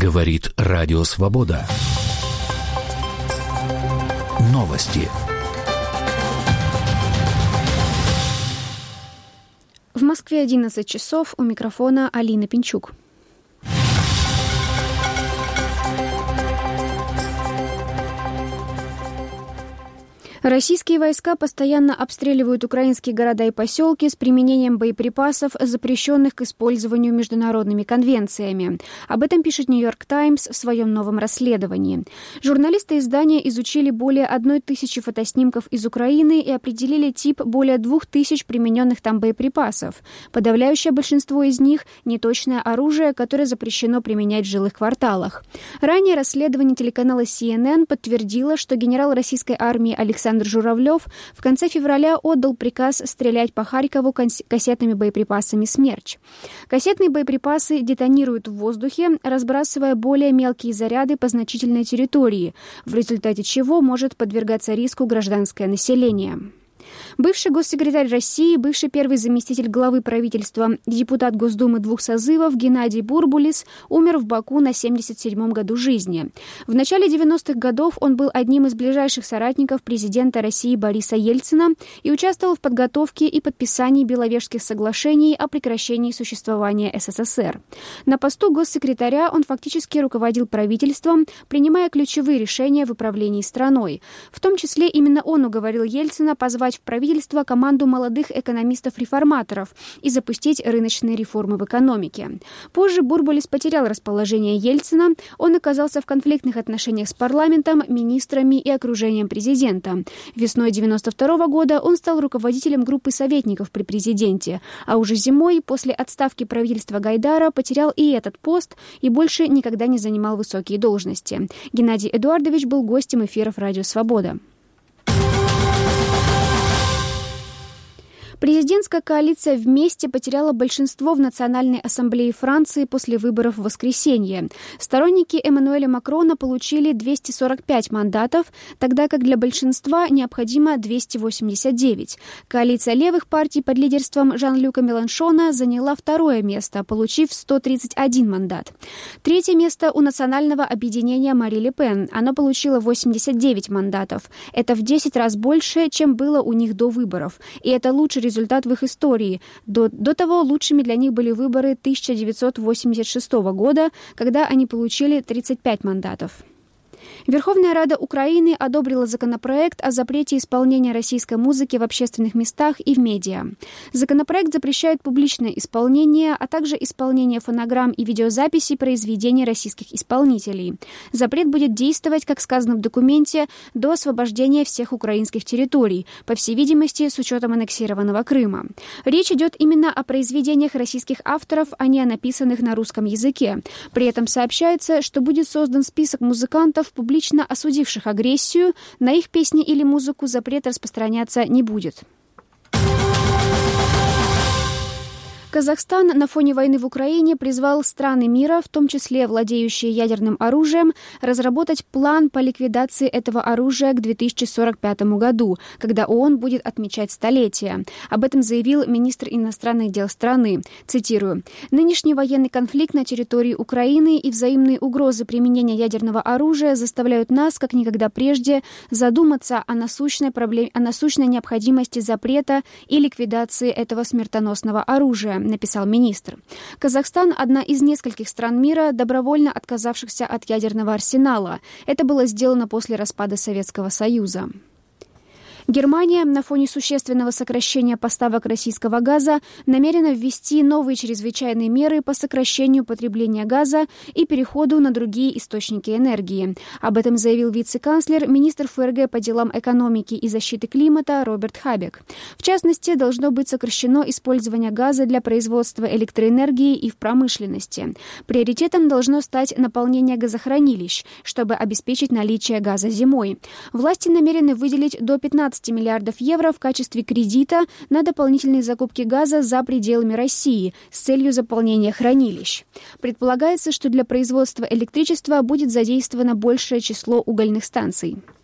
Говорит Радио Свобода. Новости. В Москве 11 часов. У микрофона Алина Пинчук. Российские войска постоянно обстреливают украинские города и поселки с применением боеприпасов, запрещенных к использованию международными конвенциями. Об этом пишет «Нью-Йорк Таймс» в своем новом расследовании. Журналисты издания изучили более 1000 фотоснимков из Украины и определили тип более 2000 примененных там боеприпасов. Подавляющее большинство из них – неточное оружие, которое запрещено применять в жилых кварталах. Ранее расследование телеканала CNN подтвердило, что генерал российской армии Александр Журавлев в конце февраля отдал приказ стрелять по Харькову кассетными боеприпасами «Смерч». Кассетные боеприпасы детонируют в воздухе, разбрасывая более мелкие заряды по значительной территории, в результате чего может подвергаться риску гражданское население. Бывший госсекретарь России, бывший первый заместитель главы правительства, депутат Госдумы 2 созывов Геннадий Бурбулис умер в Баку на 77-м году жизни. В начале 90-х годов он был одним из ближайших соратников президента России Бориса Ельцина и участвовал в подготовке и подписании Беловежских соглашений о прекращении существования СССР. На посту госсекретаря он фактически руководил правительством, принимая ключевые решения в управлении страной. В том числе именно он уговорил Ельцина позвать в правительство команду молодых экономистов-реформаторов и запустить рыночные реформы в экономике. Позже Бурбулис потерял расположение Ельцина, он оказался в конфликтных отношениях с парламентом, министрами и окружением президента. Весной 1992 года он стал руководителем группы советников при президенте, а уже зимой, после отставки правительства Гайдара, потерял и этот пост и больше никогда не занимал высокие должности. Геннадий Эдуардович был гостем эфиров «Радио Свобода». Президентская коалиция «Вместе» потеряла большинство в Национальной ассамблее Франции после выборов в воскресенье. Сторонники Эммануэля Макрона получили 245 мандатов, тогда как для большинства необходимо 289. Коалиция левых партий под лидерством Жан-Люка Меланшона заняла второе место, получив 131 мандат. Третье место у национального объединения Мари Ле Пен. Оно получило 89 мандатов. Это в 10 раз больше, чем было у них до выборов. И это лучший результат в их истории. До того лучшими для них были выборы 1986 года, когда они получили 35 мандатов. Верховная Рада Украины одобрила законопроект о запрете исполнения российской музыки в общественных местах и в медиа. Законопроект запрещает публичное исполнение, а также исполнение фонограмм и видеозаписей произведений российских исполнителей. Запрет будет действовать, как сказано в документе, до освобождения всех украинских территорий, по всей видимости, с учетом аннексированного Крыма. Речь идет именно о произведениях российских авторов, а не о написанных на русском языке. При этом сообщается, что будет создан список музыкантов, публично осудивших агрессию, на их песни или музыку запрет распространяться не будет. Казахстан на фоне войны в Украине призвал страны мира, в том числе владеющие ядерным оружием, разработать план по ликвидации этого оружия к 2045 году, когда ООН будет отмечать столетие. Об этом заявил министр иностранных дел страны. Цитирую: «Нынешний военный конфликт на территории Украины и взаимные угрозы применения ядерного оружия заставляют нас, как никогда прежде, задуматься о насущной необходимости запрета и ликвидации этого смертоносного оружия», написал министр. Казахстан – одна из нескольких стран мира, добровольно отказавшихся от ядерного арсенала. Это было сделано после распада Советского Союза. Германия на фоне существенного сокращения поставок российского газа намерена ввести новые чрезвычайные меры по сокращению потребления газа и переходу на другие источники энергии. Об этом заявил вице-канцлер, министр ФРГ по делам экономики и защиты климата Роберт Хабек. В частности, должно быть сокращено использование газа для производства электроэнергии и в промышленности. Приоритетом должно стать наполнение газохранилищ, чтобы обеспечить наличие газа зимой. Власти намерены выделить до 15 миллиардов евро в качестве кредита на дополнительные закупки газа за пределами России с целью заполнения хранилищ. Предполагается, что для производства электричества будет задействовано большее число угольных станций.